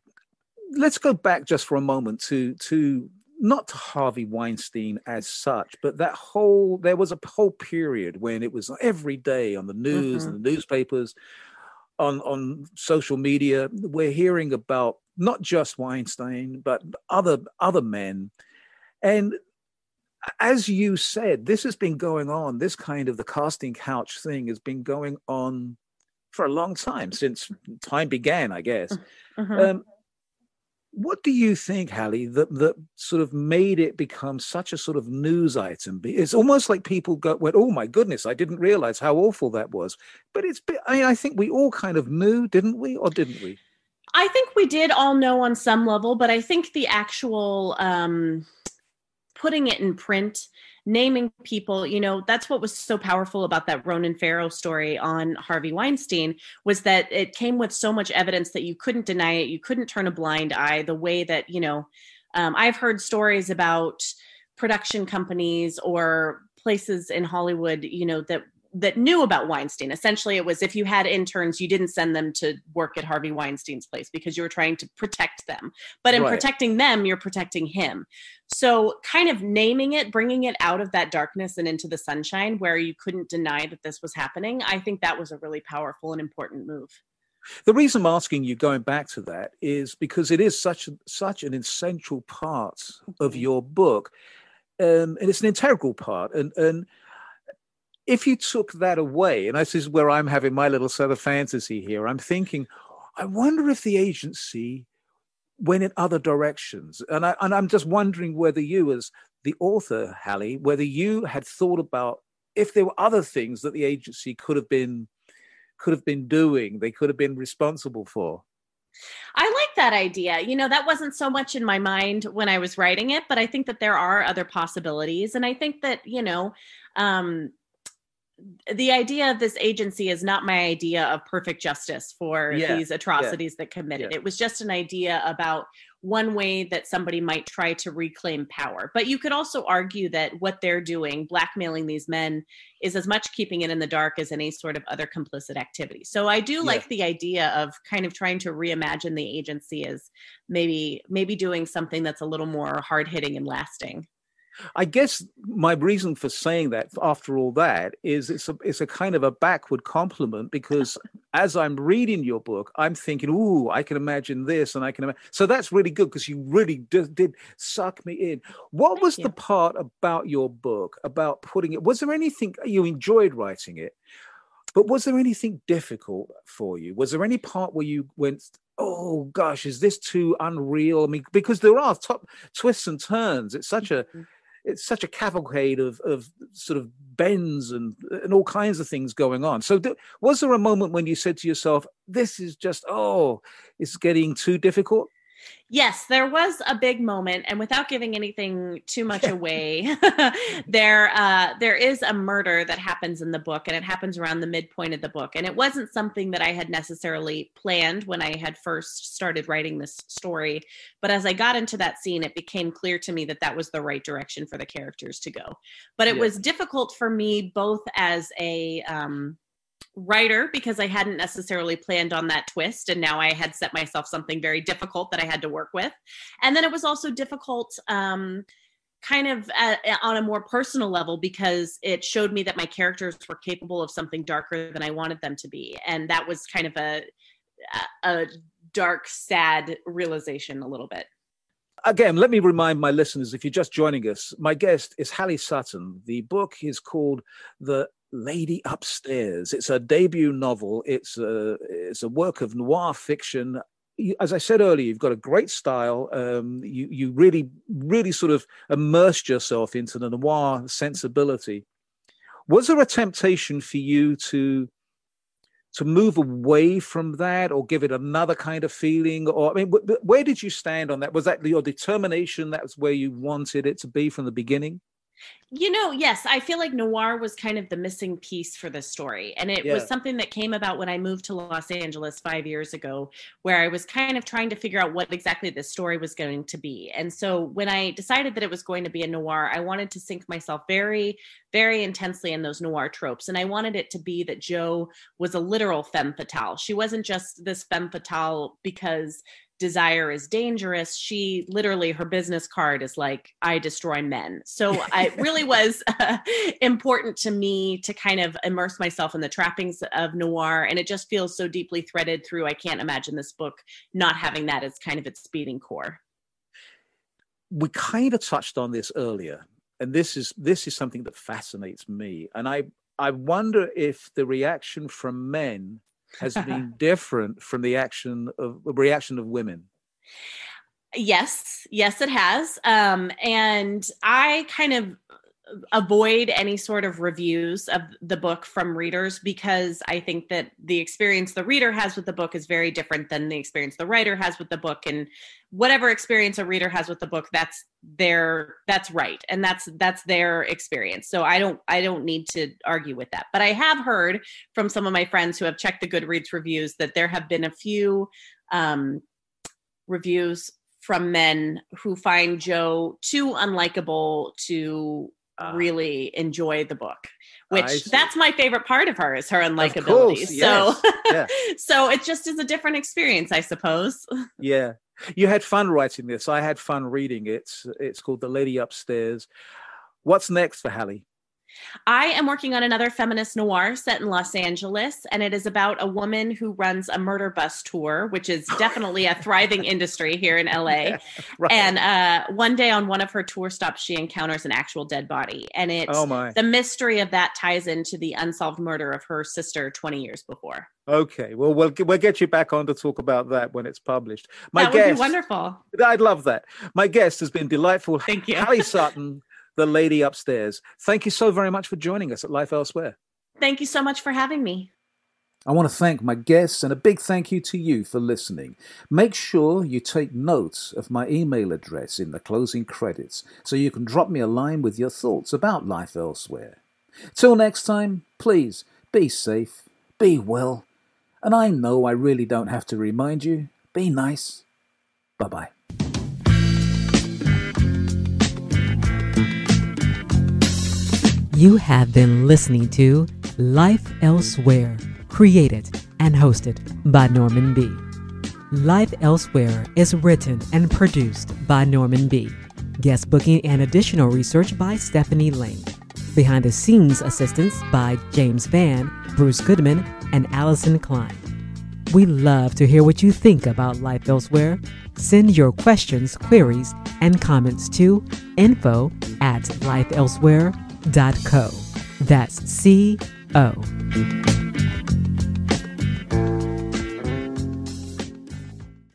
Let's go back just for a moment to to not to Harvey Weinstein as such, but that whole there was a whole period when it was every day on the news mm-hmm. and the newspapers, on on social media, we're hearing about not just Weinstein but other other men. And as you said, this has been going on. This kind of the casting couch thing has been going on for a long time, since time began, I guess. Mm-hmm. Um, What do you think, Hallie, that, that sort of made it become such a sort of news item? It's almost like people go, went, oh, my goodness, I didn't realize how awful that was. But it's, I mean, I think we all kind of knew, didn't we? Or didn't we? I think we did all know on some level, but I think the actual um, putting it in print, naming people, you know, that's what was so powerful about that Ronan Farrow story on Harvey Weinstein, was that it came with so much evidence that you couldn't deny it. You couldn't turn a blind eye. The way that, you know, um, I've heard stories about production companies or places in Hollywood, you know, that that knew about Weinstein. Essentially, it was if you had interns, you didn't send them to work at Harvey Weinstein's place because you were trying to protect them. But in right. protecting them, you're protecting him. So kind of naming it, bringing it out of that darkness and into the sunshine where you couldn't deny that this was happening, I think that was a really powerful and important move. The reason I'm asking you, going back to that, is because it is such, such an essential part mm-hmm. of your book. Um, and it's an integral part. And, and if you took that away, and this is where I'm having my little sort of fantasy here, I'm thinking, I wonder if the agency went in other directions. And, I, and I'm just wondering whether you, as the author, Hallie, whether you had thought about if there were other things that the agency could have been could have been doing, they could have been responsible for. I like that idea. You know, that wasn't so much in my mind when I was writing it, but I think that there are other possibilities. And I think that, you know, um, the idea of this agency is not my idea of perfect justice for yeah, these atrocities yeah, that committed. Yeah. It was just an idea about one way that somebody might try to reclaim power. But you could also argue that what they're doing, blackmailing these men, is as much keeping it in the dark as any sort of other complicit activity. So I do yeah. like the idea of kind of trying to reimagine the agency as maybe maybe doing something that's a little more hard-hitting and lasting. I guess my reason for saying that, after all that, is it's a, it's a kind of a backward compliment, because as I'm reading your book, I'm thinking, ooh, I can imagine this, and I can imagine. So that's really good, because you really did, did suck me in. What Thank was you. the part about your book, about putting it, was there anything, you enjoyed writing it, but was there anything difficult for you? Was there any part where you went, oh gosh, is this too unreal? I mean, because there are top twists and turns. It's such a, it's such a cavalcade of, of sort of bends and, and all kinds of things going on. So th- was there a moment when you said to yourself, this is just, oh, it's getting too difficult? Yes, there was a big moment, and without giving anything too much away, there uh, there is a murder that happens in the book, and it happens around the midpoint of the book. And it wasn't something that I had necessarily planned when I had first started writing this story. But as I got into that scene, it became clear to me that that was the right direction for the characters to go. But it yeah. was difficult for me both as a um, writer, because I hadn't necessarily planned on that twist, and now I had set myself something very difficult that I had to work with. And then it was also difficult um, kind of at, on a more personal level, because it showed me that my characters were capable of something darker than I wanted them to be. And that was kind of a, a dark, sad realization a little bit. Again, let me remind my listeners, if you're just joining us, my guest is Hallie Sutton. The book is called The Lady Upstairs. It's a debut novel. It's a, it's a work of noir fiction. you, as I said earlier, you've got a great style. Um, you you really really sort of immersed yourself into the noir sensibility. Was there a temptation for you to to move away from that, or give it another kind of feeling? Or I mean, w- where did you stand on that? Was that your determination? That was where you wanted it to be from the beginning? You know, yes, I feel like noir was kind of the missing piece for this story. And it Yeah. was something that came about when I moved to Los Angeles five years ago, where I was kind of trying to figure out what exactly this story was going to be. And so when I decided that it was going to be a noir, I wanted to sink myself very, very intensely in those noir tropes. And I wanted it to be that Jo was a literal femme fatale. She wasn't just this femme fatale because desire is dangerous. She literally, her business card is like, I destroy men. So it really was uh, important to me to kind of immerse myself in the trappings of noir. And it just feels so deeply threaded through. I can't imagine this book not having that as kind of its beating core. We kind of touched on this earlier, and this is this is something that fascinates me. And I I wonder if the reaction from men has been different from the action of the reaction of women. Yes, yes, it has. Um, and I kind of avoid any sort of reviews of the book from readers, because I think that the experience the reader has with the book is very different than the experience the writer has with the book. And whatever experience a reader has with the book, that's their, that's right. And that's, that's their experience. So I don't, I don't need to argue with that. But I have heard from some of my friends who have checked the Goodreads reviews that there have been a few um, reviews from men who find Jo too unlikable to Uh, really enjoy the book, which that's my favorite part of her, is her unlikability. Course, so, yes. Yeah. so it just is a different experience, I suppose. Yeah. You had fun writing this. I had fun reading it. It's called The Lady Upstairs. What's next for Hallie? I am working on another feminist noir set in Los Angeles, and it is about a woman who runs a murder bus tour, which is definitely a thriving industry here in L A. Yeah, right. And uh, one day on one of her tour stops, she encounters an actual dead body. And it's Oh, my. the mystery of that ties into the unsolved murder of her sister twenty years before. Okay, well, we'll we'll get you back on to talk about that when it's published. My that guest, would be wonderful. I'd love that. My guest has been delightful. Thank you. Hallie Sutton, The Lady Upstairs. Thank you so very much for joining us at Life Elsewhere. Thank you so much for having me. I want to thank my guests, and a big thank you to you for listening. Make sure you take note of my email address in the closing credits so you can drop me a line with your thoughts about Life Elsewhere. Till next time, please be safe, be well, and I know I really don't have to remind you, be nice. Bye-bye. You have been listening to Life Elsewhere, created and hosted by Norman B. Life Elsewhere is written and produced by Norman B. Guest booking and additional research by Stephanie Lane. Behind the scenes assistance by James Van, Bruce Goodman, and Allison Klein. We love to hear what you think about Life Elsewhere. Send your questions, queries, and comments to info at lifeelsewhere.co. That's C O.